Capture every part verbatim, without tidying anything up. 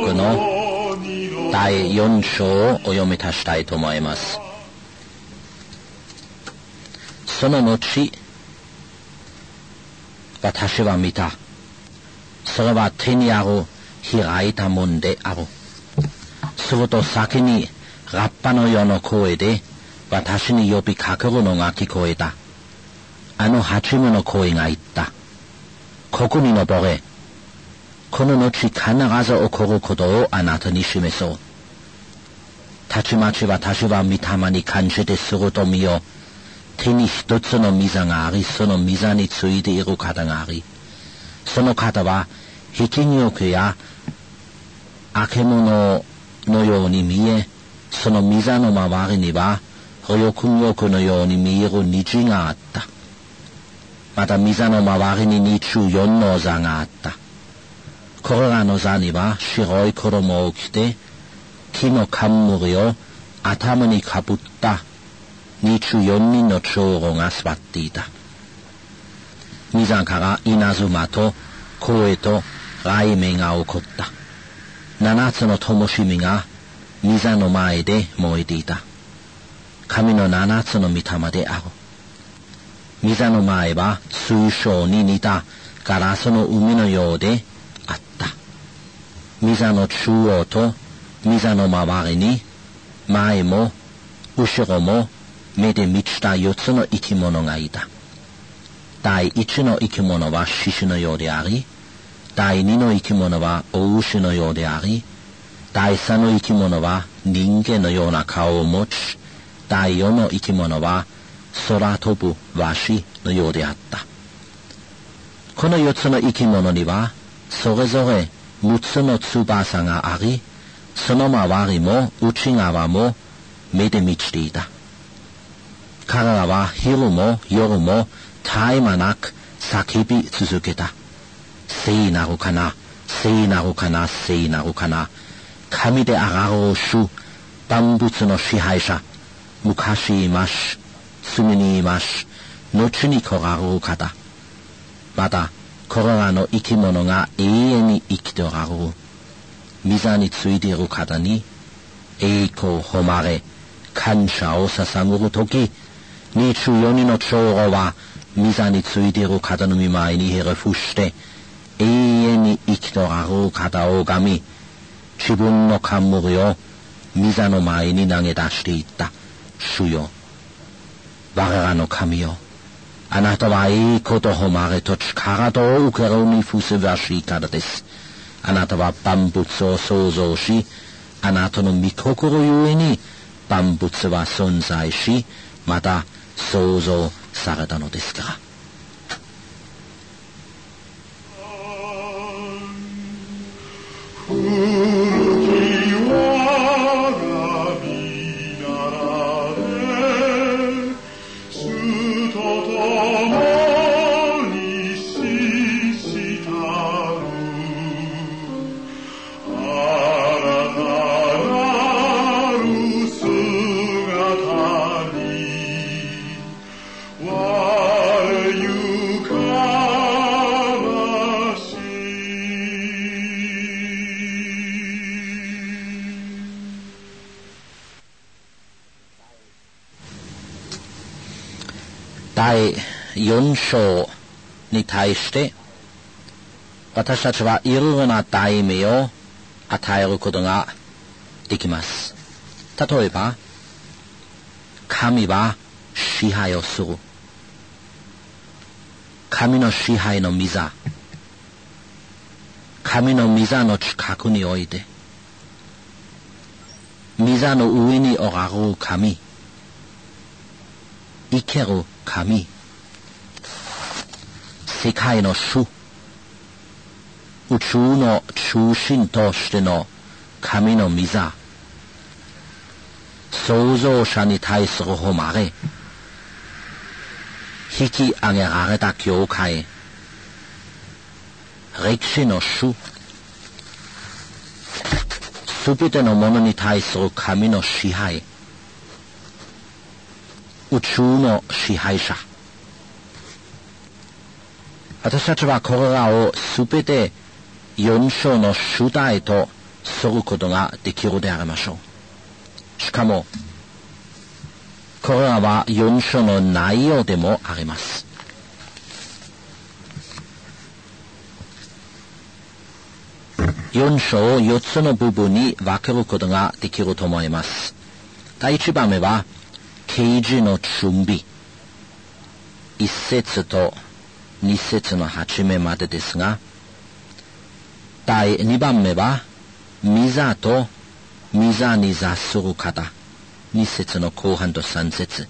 録のだいよん章をお読みいたしたいと思います。その後、私は見た。それは手にある開いた門である。すると先にラッパのような声で私に呼びかけるのが聞こえた。あの八夢の声が言った。ここに登れ。この後必ず起こることをあなたに示そう。たちまち私は御霊に感じてすると見よ。手に一つの御座があり、その御座についている方があり、その方は引きにおくやあけもののように見え、その御座の周りにはよくよくのように見える虹があった。また御座の周りににじゅうよんの座があった。これらの座には白い衣を着て木の冠を頭にかぶったにじゅうよんにんの長老が座っていた。御座から稲妻と声と雷鳴が起こった。七つの灯火が御座の前で燃えていた。神の七つの御霊である。御座の前は水晶に似たガラスの海のようであった。御座の中央と御座の周りに前も後ろも目で満ちた四つの生き物がいた。第一の生き物は獅子のようであり、第二の生き物は大牛のようであり、第三の生き物は人間のような顔を持ち、第四の生き物は空飛ぶワシのようであった。この四つの生き物にはそれぞれ六つの翼があり、その周りも内側も目で満ちていた。彼らは昼も夜も絶え間なく叫び続けた。聖なるかな、聖なるかな、聖なるかな。神であられる主、万物の支配者、昔いまし、常にいまし、後に来られる方。また、これらの生き物が永遠に生きておられる。御座についている方に、栄光誉れ、感謝を捧げるとき、にじゅうよにんの長老は、御座についている方の御前にひれ伏して、永遠に生きておられる方を拝み、自分の冠を御座の前に投げ出していった。主よ、我らの神よ、あなたは栄光と誉れと力と受けるにふさわしい方です。あなたは万物を創造し、あなたの御心ゆえに万物は存在し、また創造されたのですから。だいよん章に対して私たちはいろいろな題名を与えることができます。例えば、神は支配をする。神の支配の御座。神の御座の近くにおいて、御座の上におられる神。生ける神、世界の主、宇宙の中心としての神の御座、創造者に対する誉れ、引き上げられた教会、歴史の主、すべてのものに対する神の支配、宇宙の支配者。私たちはこれらをすべて四章の主題とそぐことができるでありましょう。しかも、これらはよん章の内容でもあります。よん章をよっつの部分に分けることができると思います。第一番目は、啓示の準備。一節と二節の初めまでですが、第二番目は、御座と御座に座する方。二節の後半と三節。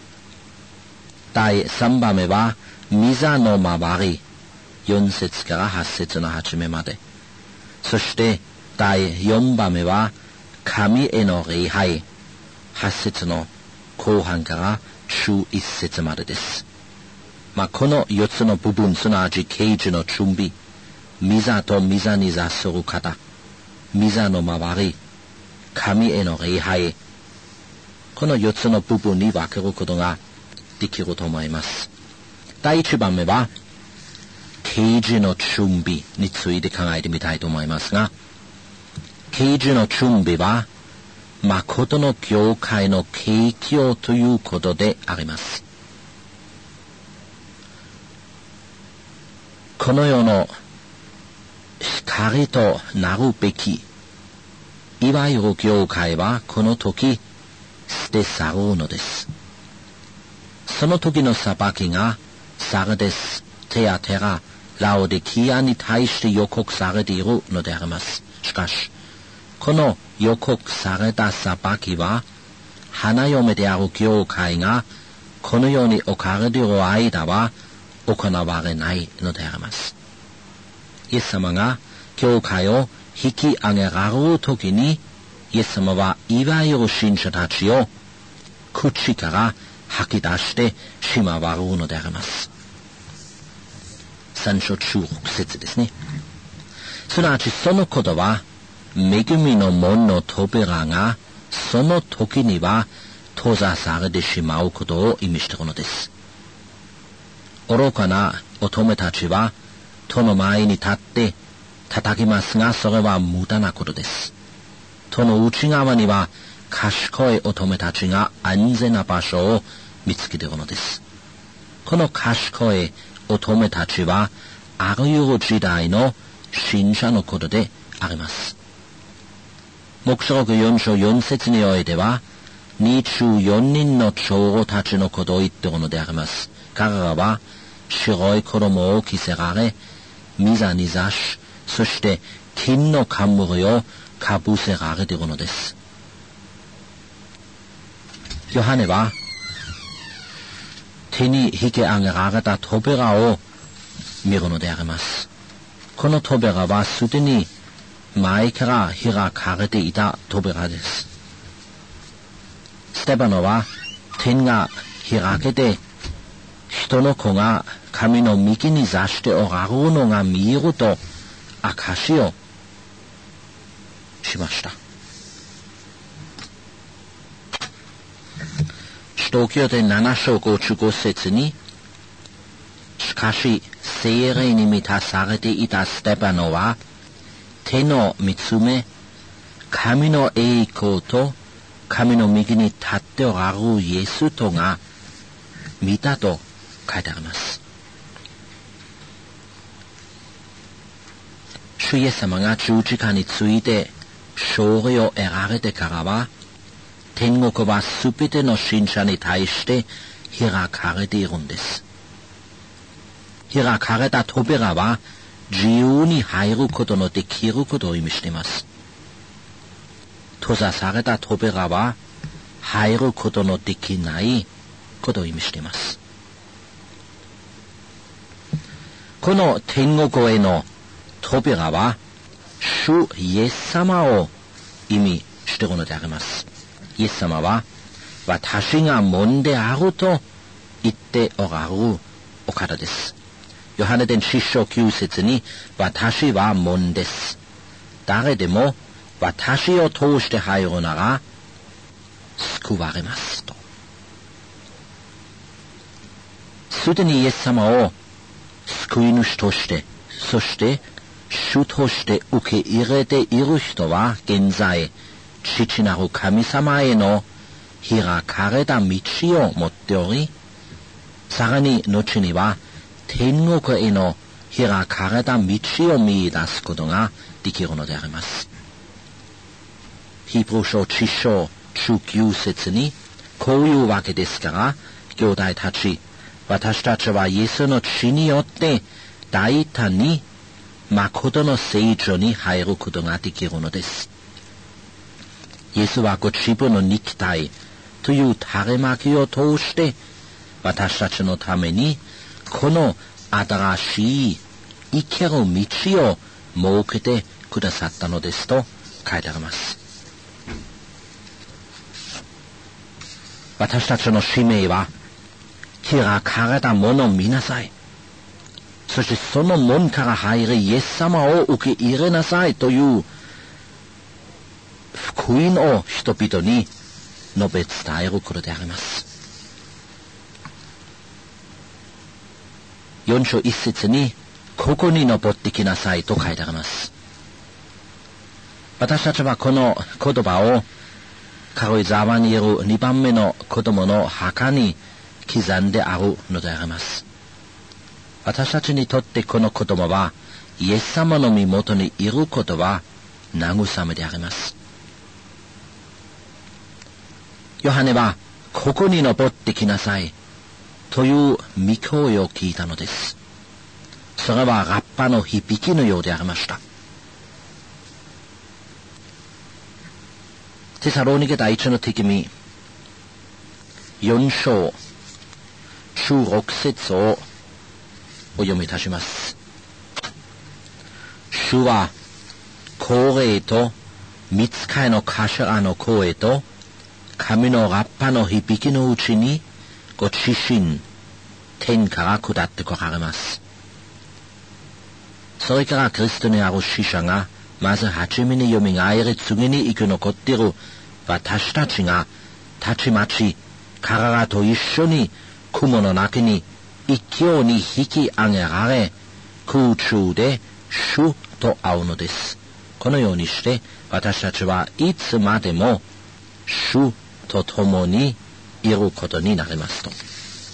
第三番目は、御座の周り。四節から八節の初めまで。そして第四番目は、神への礼拝。八節の後半から中一節までです。まあ、この四つの部分、すなわち啓示の準備、御座と御座に座する方、御座の周り、神への礼拝、この四つの部分に分けることができると思います。第一番目は、啓示の準備について考えてみたいと思いますが、啓示の準備は、誠の教会の景況ということであります。この世の光となるべき、いわゆる教会はこの時捨て去るのです。その時の裁きがサルデス、テアテラ、ラオデキアに対して予告されているのであります。しかし、この予告された裁きは、花嫁である教会がこの世に置かれている間は行われないのであります。イエス様が教会を引き上げられるときに、イエス様はいわゆる信者たちを口から吐き出してしまわれるのであります。三章中六節ですね。すなわちそのことは、恵みの門の扉がその時には閉ざされてしまうことを意味しているのです。愚かな乙女たちは戸の前に立って叩きますが、それは無駄なことです。戸の内側には賢い乙女たちが安全な場所を見つけているのです。この賢い乙女たちはあらゆる時代の信者のことであります。黙示録よん章よん節においては、にじゅうよにんの長老たちのことを言っているのであります。彼らは白い衣を着せられ、御座に座し、そして金の冠をかぶせられているのです。ヨハネは手に引き上げられた扉を見るのであります。この扉はすでに前から開かれていた扉です。ステパノは天が開けて人の子が神の右に座しておられるのが見えると証しをしました。使徒行伝なな章ごじゅうご節に、しかし聖霊に満たされていたステパノは手の見つめ、神の栄光と神の右に立っておられるイエスとが見たと書いてあります。主イエス様が十字架について勝利を得られてからは、天国はすべての信者に対して開かれているんです。開かれた扉は自由に入ることのできることを意味しています。閉ざされた扉は入ることのできないことを意味しています。この天国への扉は主イエス様を意味しているのであります。イエス様は私が門であると言っておられるお方です。ヨハネ伝しち章きゅう節に、私は門です。誰でも私を通して入るなら救われますと。すでにイエス様を救い主として、そして主として受け入れている人は現在、父なる神様への開かれた道を持っており、さらに後には天国への開かれた道を見出すことができるのであります。ヒブル書いち章じゅうきゅう節にこういうわけですから、兄弟たち、私たちはイエスの血によって大胆に誠の聖所に入ることができるのです。イエスはご自分の肉体という種まきを通して私たちのためにこの新しい生きる道を設けてくださったのですと書いてあります。私たちの使命は開かれたものを見なさい。そしてその門から入りイエス様を受け入れなさいという福音を人々に述べ伝えることであります。よん章いち節にここに登ってきなさいと書いてあります。私たちはこの言葉を軽井沢にいるにばんめの子供の墓に刻んであるのであります。私たちにとってこの言葉はイエス様の身元にいることは慰めであります。ヨハネはここに登ってきなさいという御声を聞いたのです。それはラッパの響きのようでありました。テサロニケ第一の手紙よん章じゅうろく節をお読みいたします。主は高霊と御使いの頭の声と神のラッパの響きのうちにご自身天から下ってこられます。それからキリストにある死者がまずはじめによみがえり、次に生き残っている私たちがたちまち彼らと一緒に雲の中に勢いに引き上げられ、空中で主と会うのです。このようにして私たちはいつまでも主と共にいることになりますと。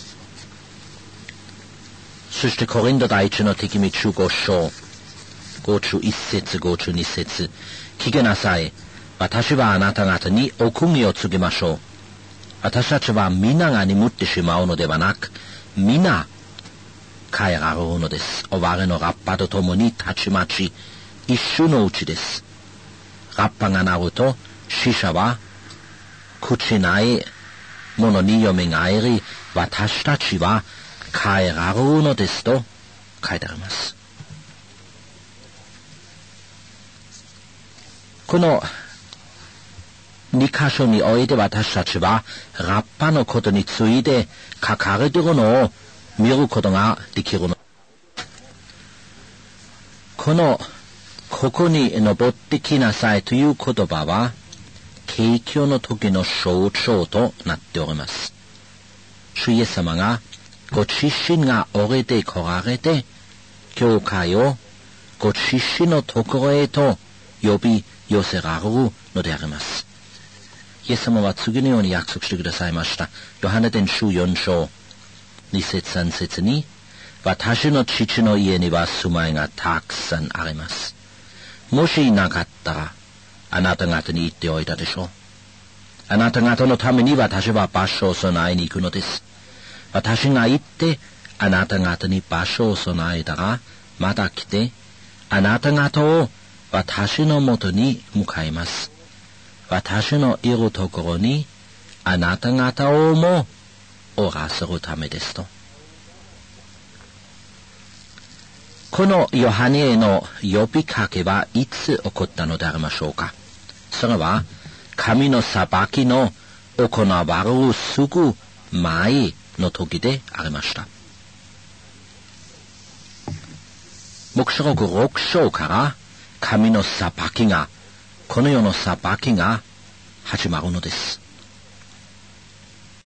そしてコリント第一の手紙じゅうご章ごじゅういち節ごじゅうに節、聞けなさい、私はあなた方に奥義を告げましょう。私たちは皆が眠ってしまうのではなく、皆帰られるのです。終わりのラッパとともにたちまち一瞬のうちです。ラッパが鳴ると死者は朽ちないものによみがえり、私たちは帰られるのですと書いてあります。この二箇所において私たちはラッパのことについて書かれているのを見ることができるの。このここに登ってきなさいという言葉は景況の時の象徴となっております。主イエス様がご自身が降りて来られて教会をご自身のところへと呼び寄せられるのであります。イエス様は次のように約束してくださいました。ヨハネ伝書よん章に節さん節に、私の父の家には住まいがたくさんあります。もしいなかったらあなた方に言っておいたでしょう。あなた方のために私は場所を備えに行くのです。私が行ってあなた方に場所を備えたらまた来てあなた方を私のもとに向かいます。私のいるところにあなた方をもおらせるためですと。このヨハネへの呼びかけはいつ起こったのでありましょうか。それは神の裁きの行われるすぐ前の時でありました。黙示録ろく章から神の裁きが、この世の裁きが始まるのです。